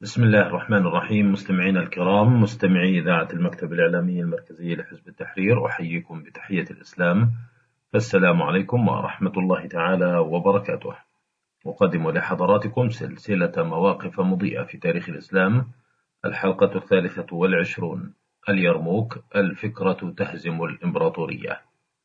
بسم الله الرحمن الرحيم. مستمعينا الكرام، مستمعي إذاعة المكتب الإعلامي المركزي لحزب التحرير، أحييكم بتحية الإسلام، فالسلام عليكم ورحمة الله تعالى وبركاته. أقدم لحضراتكم سلسلة مواقف مضيئة في تاريخ الإسلام، الحلقة 23: اليرموك، الفكرة تهزم الإمبراطورية.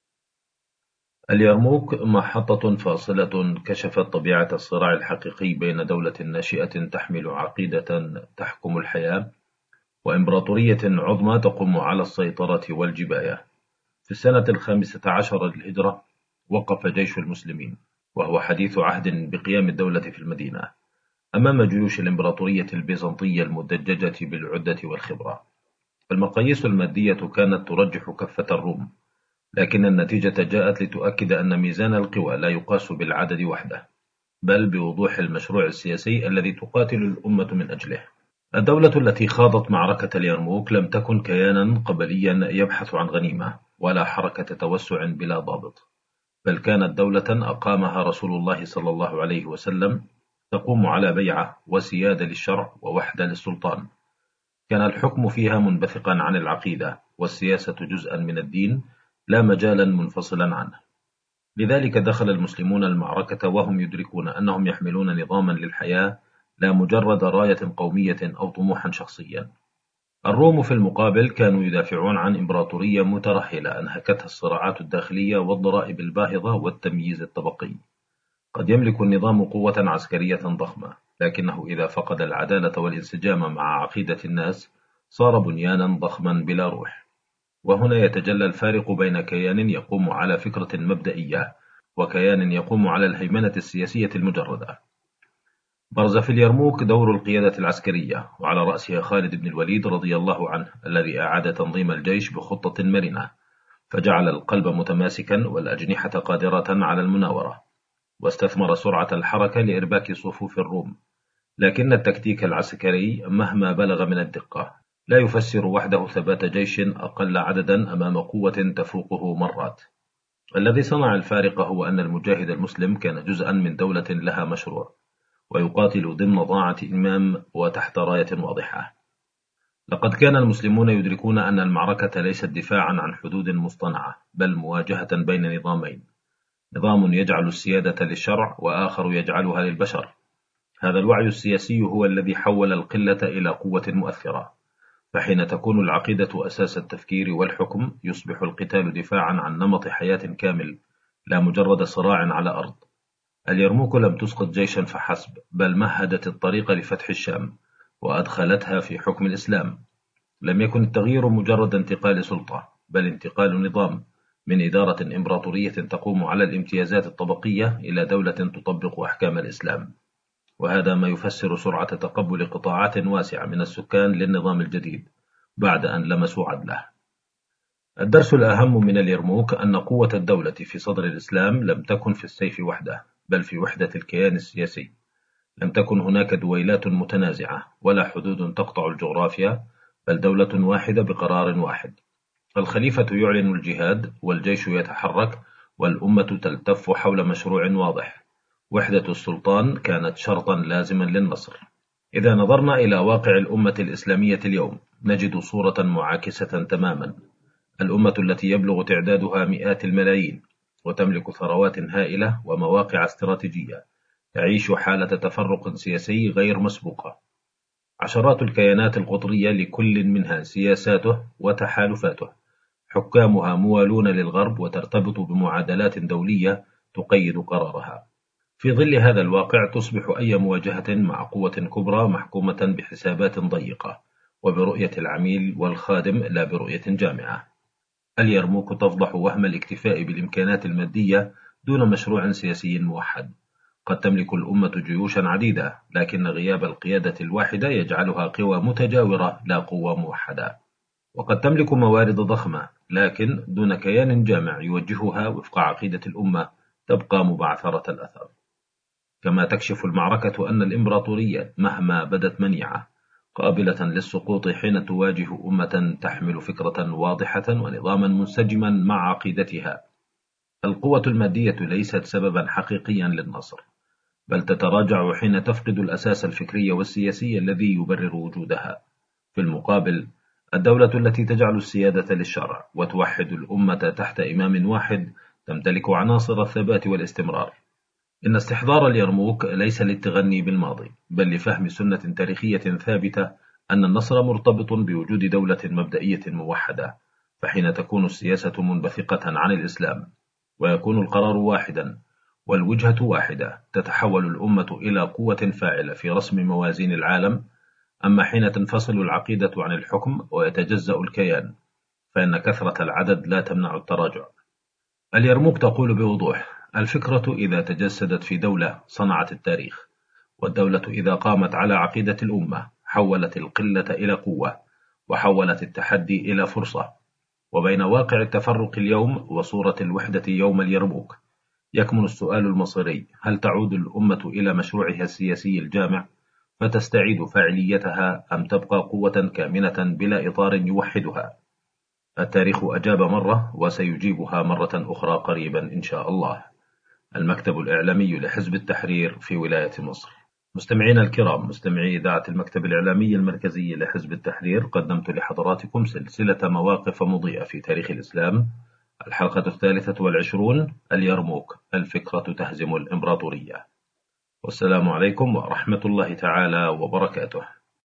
اليرموك محطة فاصلة كشفت طبيعة الصراع الحقيقي بين دولة ناشئة تحمل عقيدة تحكم الحياة وإمبراطورية عظمى تقوم على السيطرة والجباية. في السنة 15 للهجرة وقف جيش المسلمين، وهو حديث عهد بقيام الدولة في المدينة، أمام جيوش الإمبراطورية البيزنطية المدججة بالعدة والخبرة. المقاييس المادية كانت ترجح كفة الروم، لكن النتيجة جاءت لتؤكد أن ميزان القوى لا يقاس بالعدد وحده، بل بوضوح المشروع السياسي الذي تقاتل الأمة من أجله. الدولة التي خاضت معركة اليرموك لم تكن كيانا قبليا يبحث عن غنيمة، ولا حركة توسع بلا ضابط، بل كانت دولة أقامها رسول الله صلى الله عليه وسلم، تقوم على بيعة وسيادة للشرع ووحدة للسلطان. كان الحكم فيها منبثقا عن العقيدة، والسياسة جزءا من الدين، لا مجالا منفصلا عنه. لذلك دخل المسلمون المعركة وهم يدركون أنهم يحملون نظاما للحياة، لا مجرد راية قومية أو طموحا شخصيا. الروم في المقابل كانوا يدافعون عن إمبراطورية مترهلة أنهكتها الصراعات الداخلية والضرائب الباهظة والتمييز الطبقي. قد يملك النظام قوة عسكرية ضخمة، لكنه إذا فقد العدالة والانسجام مع عقيدة الناس صار بنيانا ضخما بلا روح. وهنا يتجلى الفارق بين كيان يقوم على فكرة مبدئية وكيان يقوم على الهيمنة السياسية المجردة. برز في اليرموك دور القيادة العسكرية، وعلى رأسها خالد بن الوليد رضي الله عنه، الذي أعاد تنظيم الجيش بخطة مرنة، فجعل القلب متماسكا والأجنحة قادرة على المناورة، واستثمر سرعة الحركة لإرباك صفوف الروم. لكن التكتيك العسكري مهما بلغ من الدقة لا يفسر وحده ثبات جيش أقل عددا أمام قوة تفوقه مرات. الذي صنع الفارق هو أن المجاهد المسلم كان جزءا من دولة لها مشروع، ويقاتل ضمن ضاعة إمام وتحت راية واضحة. لقد كان المسلمون يدركون أن المعركة ليست دفاعا عن حدود مصطنعة، بل مواجهة بين نظامين، نظام يجعل السيادة للشرع وآخر يجعلها للبشر. هذا الوعي السياسي هو الذي حول القلة إلى قوة مؤثرة، فحين تكون العقيدة أساس التفكير والحكم يصبح القتال دفاعا عن نمط حياة كامل، لا مجرد صراع على أرض. اليرموك لم تسقط جيشا فحسب، بل مهدت الطريق لفتح الشام وأدخلتها في حكم الإسلام. لم يكن التغيير مجرد انتقال سلطة، بل انتقال نظام، من إدارة إمبراطورية تقوم على الامتيازات الطبقية إلى دولة تطبق أحكام الإسلام. وهذا ما يفسر سرعة تقبل قطاعات واسعة من السكان للنظام الجديد بعد أن لمسوا عدله. الدرس الأهم من اليرموك أن قوة الدولة في صدر الإسلام لم تكن في السيف وحده، بل في وحدة الكيان السياسي. لم تكن هناك دويلات متنازعة ولا حدود تقطع الجغرافيا، بل دولة واحدة بقرار واحد. الخليفة يعلن الجهاد، والجيش يتحرك، والأمة تلتف حول مشروع واضح. وحدة السلطان كانت شرطا لازما للنصر. إذا نظرنا إلى واقع الأمة الإسلامية اليوم نجد صورة معاكسة تماما. الأمة التي يبلغ تعدادها مئات الملايين، وتملك ثروات هائلة ومواقع استراتيجية، تعيش حالة تفرق سياسي غير مسبوقة. عشرات الكيانات القطرية لكل منها سياساته وتحالفاته، حكامها موالون للغرب وترتبط بمعادلات دولية تقيد قرارها. في ظل هذا الواقع تصبح أي مواجهة مع قوة كبرى محكومة بحسابات ضيقة، وبرؤية العميل والخادم لا برؤية جامعة. اليرموك تفضح وهم الاكتفاء بالإمكانات المادية دون مشروع سياسي موحد. قد تملك الأمة جيوشا عديدة، لكن غياب القيادة الواحدة يجعلها قوى متجاورة لا قوة موحدة. وقد تملك موارد ضخمة، لكن دون كيان جامع يوجهها وفق عقيدة الأمة تبقى مبعثرة الأثر. كما تكشف المعركة أن الإمبراطورية مهما بدت منيعة قابلة للسقوط حين تواجه أمة تحمل فكرة واضحة ونظاما منسجما مع عقيدتها. القوة المادية ليست سببا حقيقيا للنصر، بل تتراجع حين تفقد الأساس الفكري والسياسي الذي يبرر وجودها. في المقابل، الدولة التي تجعل السيادة للشرع وتوحد الأمة تحت إمام واحد تمتلك عناصر الثبات والاستمرار. إن استحضار اليرموك ليس للتغني بالماضي، بل لفهم سنة تاريخية ثابتة أن النصر مرتبط بوجود دولة مبدئية موحدة. فحين تكون السياسة منبثقة عن الإسلام ويكون القرار واحدا والوجهة واحدة، تتحول الأمة إلى قوة فاعلة في رسم موازين العالم. أما حين تنفصل العقيدة عن الحكم ويتجزأ الكيان، فإن كثرة العدد لا تمنع التراجع. اليرموك تقول بوضوح: الفكرة إذا تجسدت في دولة صنعت التاريخ، والدولة إذا قامت على عقيدة الأمة حولت القلة إلى قوة، وحولت التحدي إلى فرصة. وبين واقع التفرق اليوم وصورة الوحدة يوم اليرموك يكمن السؤال المصيري: هل تعود الأمة إلى مشروعها السياسي الجامع فتستعيد فاعليتها، أم تبقى قوة كامنة بلا إطار يوحدها؟ التاريخ أجاب مرة وسيجيبها مرة أخرى قريبا إن شاء الله. المكتب الإعلامي لحزب التحرير في ولاية مصر. مستمعينا الكرام، مستمعي إذاعة المكتب الإعلامي المركزي لحزب التحرير، قدمت لحضراتكم سلسلة مواقف مضيئة في تاريخ الإسلام. الحلقة 23: اليرموك، الفكرة تهزم الإمبراطورية. والسلام عليكم ورحمة الله تعالى وبركاته.